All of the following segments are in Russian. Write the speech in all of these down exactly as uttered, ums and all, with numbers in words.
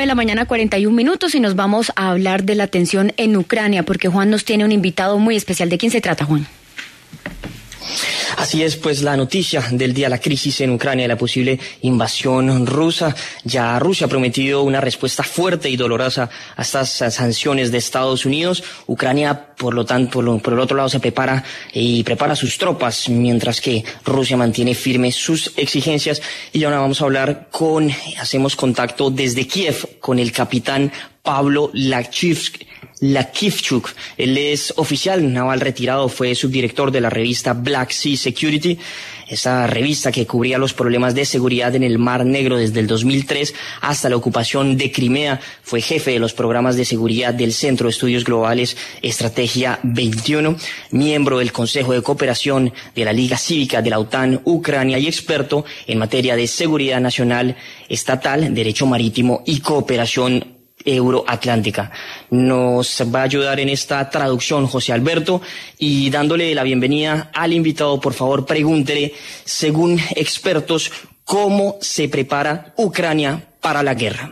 de la mañana, cuarenta y un minutos, y nos vamos a hablar de la tensión en Ucrania, porque Juan nos tiene un invitado muy especial. ¿De quién se trata, Juan? Así es, pues la noticia del día, la crisis en Ucrania, la posible invasión rusa. Ya Rusia ha prometido una respuesta fuerte y dolorosa a estas sanciones de Estados Unidos. Ucrania, por lo tanto, por, lo, por el otro lado, se prepara y prepara sus tropas, mientras que Rusia mantiene firmes sus exigencias. Y ahora vamos a hablar con, hacemos contacto desde Kiev con el capitán Pablo Lakivchuk. Lakivchuk. Él es oficial naval retirado, fue subdirector de la revista Black Sea Security, esa revista que cubría los problemas de seguridad en el Mar Negro desde el dos mil tres hasta la ocupación de Crimea. Fue jefe de los programas de seguridad del Centro de Estudios Globales Estrategia veintiuno, miembro del Consejo de Cooperación de la Liga Cívica de la OTAN Ucrania y experto en materia de seguridad nacional, estatal, derecho marítimo y cooperación euroatlántica. Nos va a ayudar en esta traducción José Alberto, y dándole la bienvenida al invitado, por favor, pregúntele, según expertos, ¿cómo se prepara Ucrania para la guerra?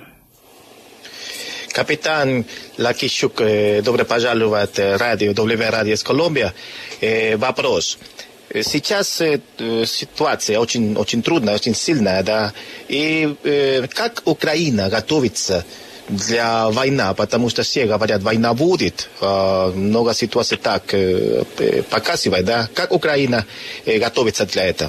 Капитан Лакивчук, добро пожаловать в радио, дабл ю радио из Колумбия. Вопрос. Сейчас ситуация очень, очень трудная, очень сильная, да. И как Украина готовится для войны, потому что все говорят, война будет, много ситуаций так показывает, да? Как Украина готовится для этого?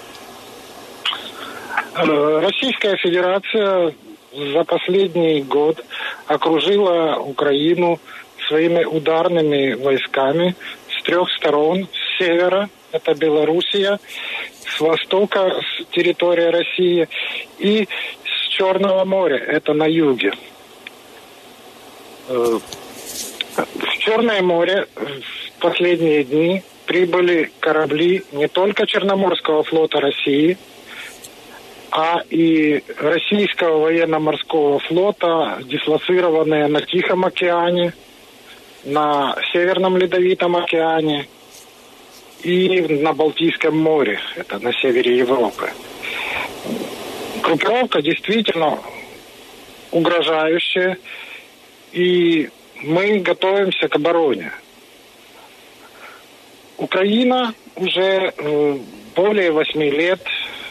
Российская Федерация за последний год окружила Украину своими ударными войсками с трех сторон. С севера, это Белоруссия, с востока, с территории России, и с Черного моря, это на юге. В Черное море в последние дни прибыли корабли не только Черноморского флота России, а и российского военно-морского флота, дислоцированные на Тихом океане, на Северном Ледовитом океане и на Балтийском море, это на севере Европы. Группировка действительно угрожающая, и мы готовимся к обороне. Украина уже э, более восьми лет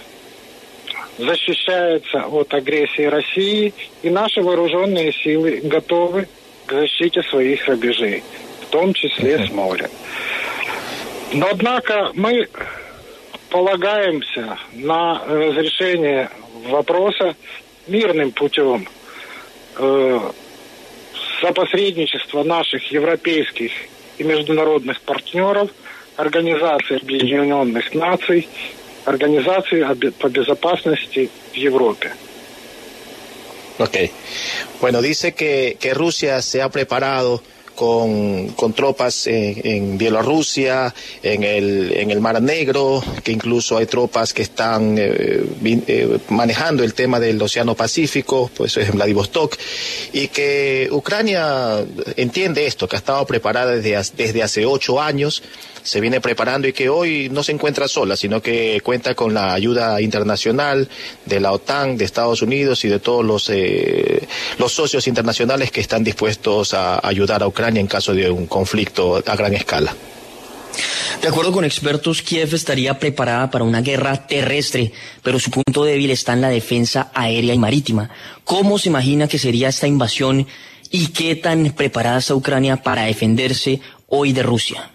защищается от агрессии России, и наши вооруженные силы готовы к защите своих рубежей, в том числе с моря. Но, однако, мы полагаемся на разрешение вопроса мирным путем, э, за посредничество наших европейских и международных партнеров, Организации Объединенных Наций, Организации по безопасности в Европе. Ok. Bueno, dice que, que Rusia se ha preparado con, con tropas en, en Bielorrusia, en el, en el Mar Negro, que incluso hay tropas que están eh, eh, manejando el tema del Océano Pacífico, pues es Vladivostok, y que Ucrania entiende esto, que ha estado preparada desde, desde hace ocho años, se viene preparando y que hoy no se encuentra sola, sino que cuenta con la ayuda internacional de la OTAN, de Estados Unidos y de todos los, eh, los socios internacionales que están dispuestos a ayudar a Ucrania en caso de un conflicto a gran escala. De acuerdo con expertos, Kiev estaría preparada para una guerra terrestre, pero su punto débil está en la defensa aérea y marítima. ¿Cómo se imagina que sería esta invasión y qué tan preparada está Ucrania para defenderse hoy de Rusia?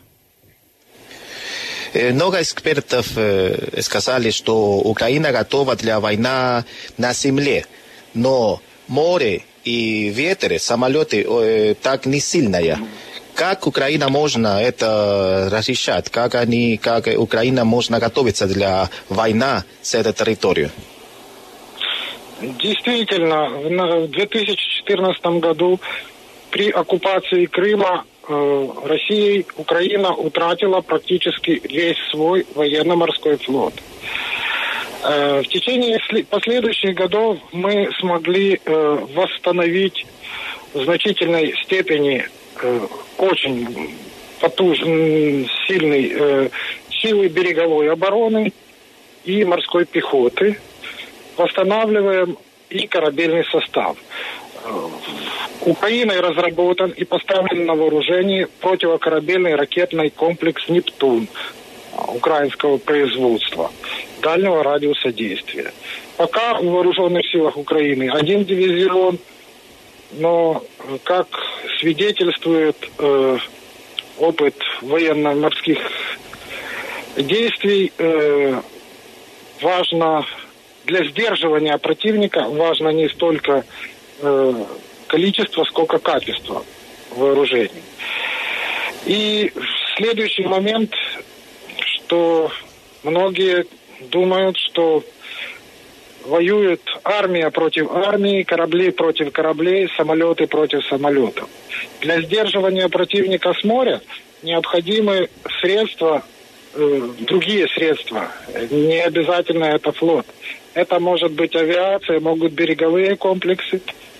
Много экспертов сказали, что Украина готова для войны на земле, но море и ветер, самолеты так не сильные. Как Украина можно это защищать? Как они, как Украина можно готовиться для войны с этой территорией? Действительно, в две тысячи четырнадцатом году при оккупации Крыма Россией Украина утратила практически весь свой военно-морской флот. В течение последующих годов мы смогли восстановить в значительной степени очень потужные, сильные силы береговой обороны и морской пехоты. Восстанавливаем и корабельный состав. Украиной разработан и поставлен на вооружение противокорабельный ракетный комплекс «Нептун» украинского производства, дальнего радиуса действия. Пока в вооруженных силах Украины один дивизион, но, как свидетельствует э, опыт военно-морских действий, э, важно для сдерживания противника важно не столько э, количество, сколько качество вооружений. И следующий момент, что многие думают, что воюет армия против армии, корабли против кораблей, самолеты против самолетов. Для сдерживания противника с моря необходимы средства, э, другие средства. Не обязательно это флот. Это может быть авиация, могут береговые комплексы.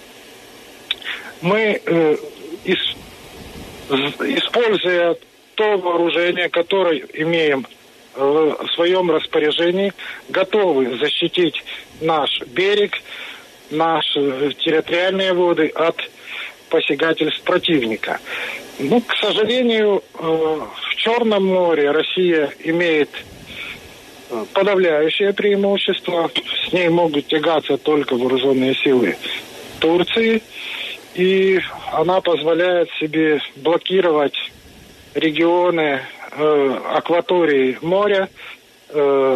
Мы, э, ис, используя то вооружение, которое имеем в своем распоряжении, готовы защитить наш берег, наши территориальные воды от посягательств противника. Ну, к сожалению, в Черном море Россия имеет подавляющее преимущество. С ней могут тягаться только вооруженные силы Турции. И она позволяет себе блокировать регионы э, акватории моря, э,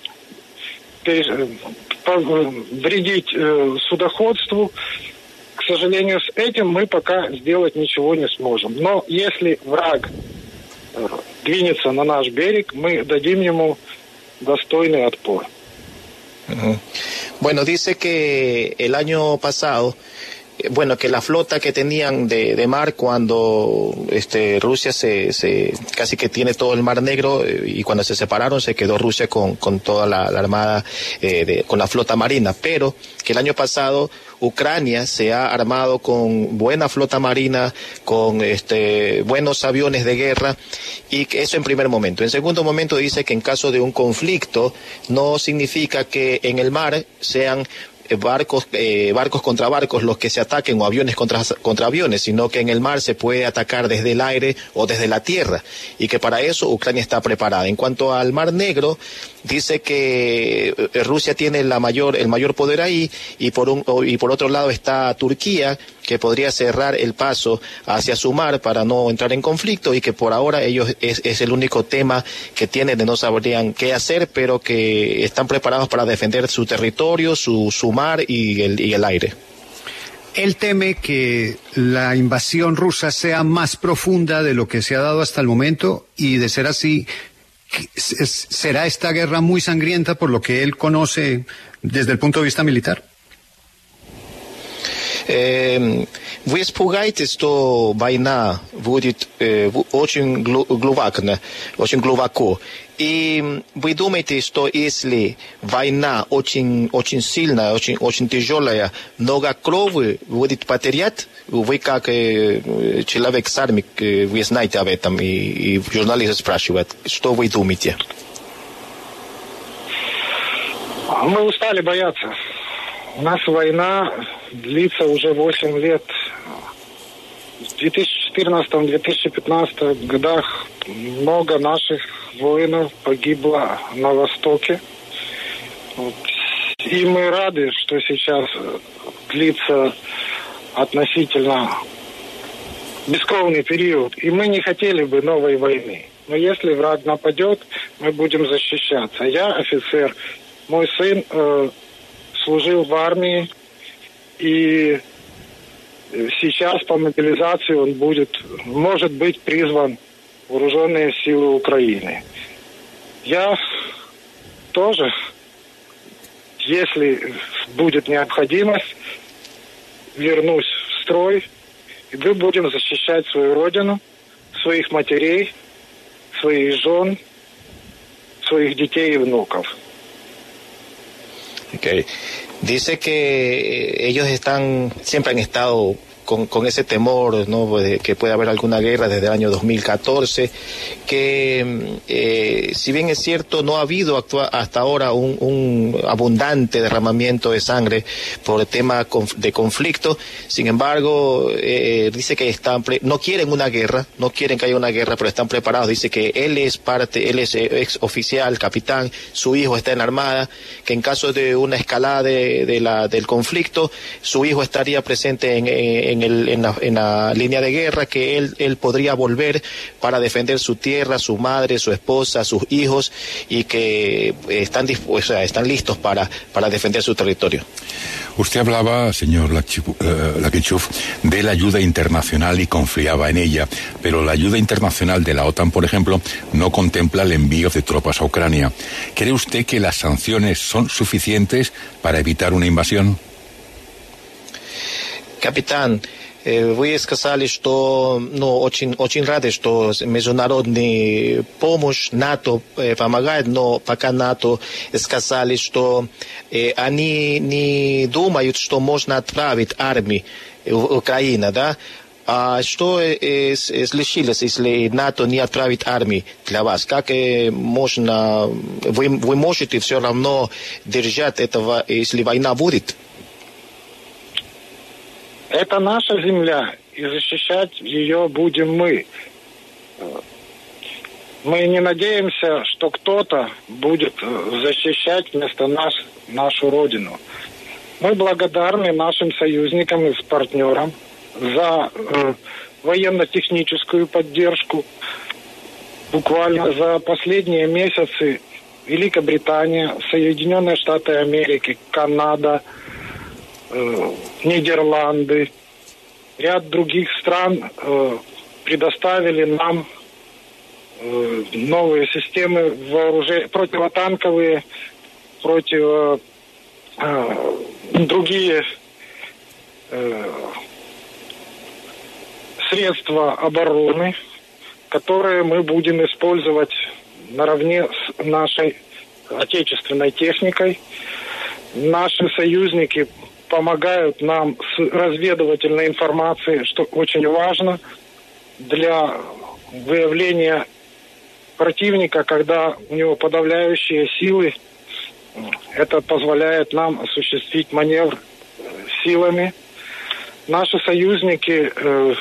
вредить э, судоходству. К сожалению, с этим мы пока сделать ничего не сможем. Но если враг э, двинется на наш берег, мы dадим ему достойный отпор. Uh-huh. Bueno, dice que el año pasado, bueno, que la flota que tenían de, de mar cuando este Rusia se, se casi que tiene todo el Mar Negro, eh, y cuando se separaron se quedó Rusia con, con toda la, la armada, eh, de, con la flota marina, pero que el año pasado Ucrania se ha armado con buena flota marina, con este buenos aviones de guerra, y que eso en primer momento. En segundo momento dice que en caso de un conflicto no significa que en el mar sean barcos eh, barcos contra barcos los que se ataquen o aviones contra, contra aviones, sino que en el mar se puede atacar desde el aire o desde la tierra, y que para eso Ucrania está preparada. En cuanto al Mar Negro, dice que Rusia tiene la mayor el mayor poder ahí, y por un y por otro lado está Turquía, que podría cerrar el paso hacia su mar para no entrar en conflicto, y que por ahora ellos es, es el único tema que tienen, de no sabrían qué hacer, pero que están preparados para defender su territorio, su, su mar y el, y el aire. Él teme que la invasión rusa sea más profunda de lo que se ha dado hasta el momento, y de ser así, ¿será esta guerra muy sangrienta por lo que él conoce desde el punto de vista militar? Вы испугаетесь, что война будет э, очень глубоко, очень глубоко. И вы думаете, что если война очень, очень сильная, очень, очень тяжелая, много крови будет потерять? Вы как э, человек с армией, э, вы знаете об этом, и, и журналисты спрашивают, что вы думаете? Мы устали бояться. У нас война длится уже восемь лет. В две тысячи четырнадцатом — две тысячи пятнадцатом годах много наших воинов погибло на Востоке. И мы рады, что сейчас длится относительно бескровный период. И мы не хотели бы новой войны. Но если враг нападет, мы будем защищаться. Я офицер, мой сын э, служил в армии, и сейчас по мобилизации он будет, может быть призван в вооруженные силы Украины. Я тоже, если будет необходимость, вернусь в строй, и мы будем защищать свою родину, своих матерей, своих жен, своих детей и внуков. Okay. Dice que ellos están, siempre han estado con, con ese temor, ¿no?, de que pueda haber alguna guerra desde el año dos mil catorce, que eh, si bien es cierto no ha habido actua- hasta ahora un, un abundante derramamiento de sangre por el tema de conflicto, sin embargo eh, dice que están pre- no quieren una guerra, no quieren que haya una guerra, pero están preparados. Dice que él es parte, él es ex oficial, capitán, su hijo está en la armada, que en caso de una escalada de, de la, del conflicto, su hijo estaría presente en, en, el, en, la, en la línea de guerra, que él, él podría volver para defender su tierra, su madre, su esposa, sus hijos, y que están, o sea, están listos para, para defender su territorio. Usted hablaba, señor Lakichuk, de la ayuda internacional y confiaba en ella, pero la ayuda internacional de la OTAN, por ejemplo, no contempla el envío de tropas a Ucrania. ¿Cree usted que las sanciones son suficientes para evitar una invasión? Capitán, вы сказали, что, ну, очень, очень рады, что международная помощь, НАТО помогает, но пока НАТО сказали, что э, они не думают, что можно отправить армию в Украину, да? А что э, случилось, если НАТО не отправит армию для вас? Как э, можно, вы, вы можете все равно держать этого, если война будет? Это наша земля, и защищать ее будем мы. Мы не надеемся, что кто-то будет защищать вместо нас нашу родину. Мы благодарны нашим союзникам и партнерам за э, военно-техническую поддержку. Буквально за последние месяцы Великобритания, Соединенные Штаты Америки, Канада, Нидерланды, ряд других стран э, предоставили нам э, новые системы вооружения, противотанковые, против э, другие э, средства обороны, которые мы будем использовать наравне с нашей отечественной техникой. Наши союзники помогают нам с разведывательной информацией, что очень важно для выявления противника, когда у него подавляющие силы. Это позволяет нам осуществить маневр силами. Наши союзники э,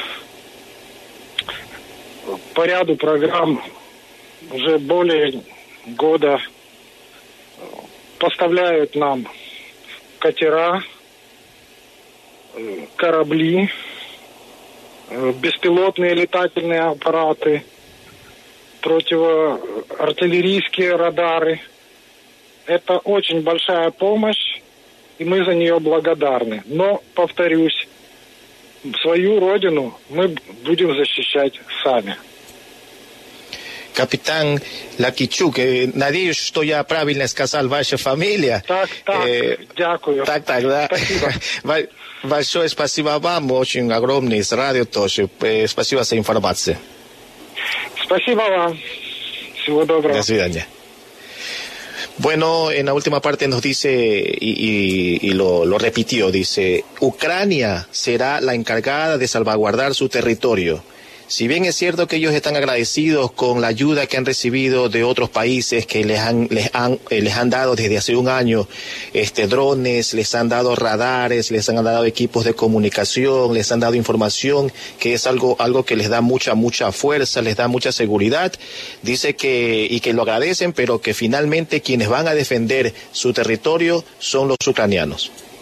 по ряду программ уже более года поставляют нам катера, корабли, беспилотные летательные аппараты, противоартиллерийские радары. Это очень большая помощь, и мы за нее благодарны. Но, повторюсь, свою родину мы будем защищать сами. Капитан Лакичук, надеюсь, что я правильно сказал ваша фамилия. Так, так, э, дякую. Так, так, да. Спасибо. Большое спасибо вам, очень огромное из радио тоже. Спасибо за информацию. Спасибо вам. Всего доброго. До свидания. Bueno, en la última parte nos dice, y, y, y lo, lo repitió, dice, Ucrania será la encargada de salvaguardar su territorio. Si bien es cierto que ellos están agradecidos con la ayuda que han recibido de otros países que les han les han eh, les han dado desde hace un año este drones, les han dado radares, les han dado equipos de comunicación, les han dado información, que es algo algo que les da mucha mucha fuerza, les da mucha seguridad. Dice que y que lo agradecen, pero que finalmente quienes van a defender su territorio son los ucranianos.